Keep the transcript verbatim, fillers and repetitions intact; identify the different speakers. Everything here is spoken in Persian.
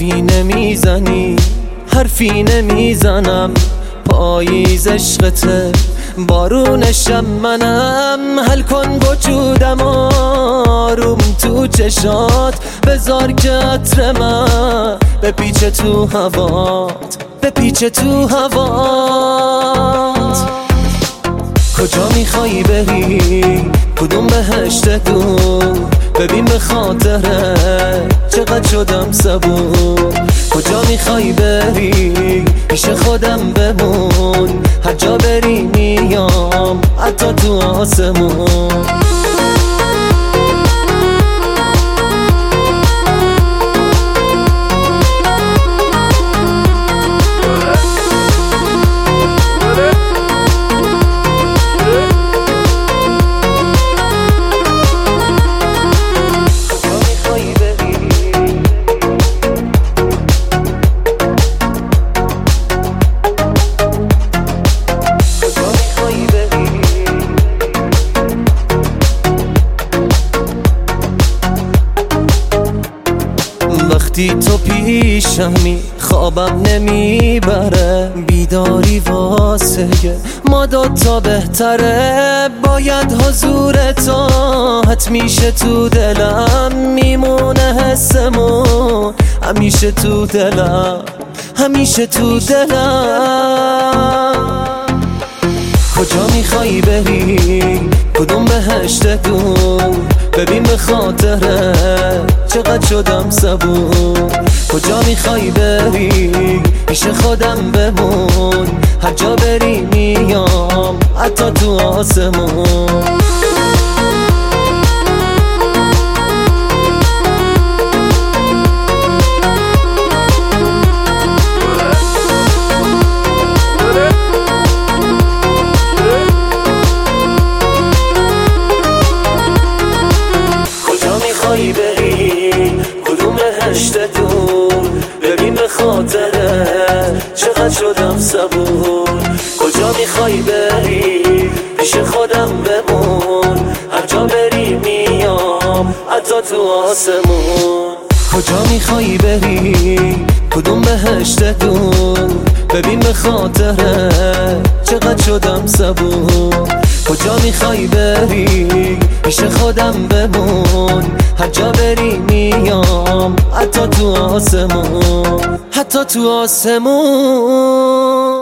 Speaker 1: حرفی نمیزنی حرفی نمیزنم، پاییز عشقته بارونشم منم. حل کن وجودم آروم تو چشات، بذار که عطر من بپیچه تو هوات، بپیچه تو هوات. کجا میخوایی بری؟ کدوم بهشت دور؟ ببین به خاطره چقدر شدم صبور. کجا میخوایی بری؟ پیش خودم بمون، هر جا بری میام حتی تو آسمون. وقتی تو پیشمی خوابم نمیبره، بیداری واسه ما دوتا بهتره. باید حضور تو حتمیشه تو دلم، میمونه حسمون همیشه تو دلم، همیشه تو دلم. کجا میخوایی بری؟ کدوم بهشت دور؟ ببین به خاطره چقدر شدم صبور. کجا میخوایی بری؟ پیش خودم بمون، هر جا بری میام حتی تو آسمون. بری کدوم بهشت دور؟ ببین به خاطره چقدر شدم صبور. کجا میخوایی بری؟ پیش خودم بمون، هر جا بری میام حتی تو آسمون. کجا میخوایی بری؟ کدوم بهشت دور؟ ببین به خاطره چقدر شدم صبور. کجا میخوایی بری؟ پیش خودم بمون، هر جا بری میام حتی تو آسمون، حتی تو آسمون.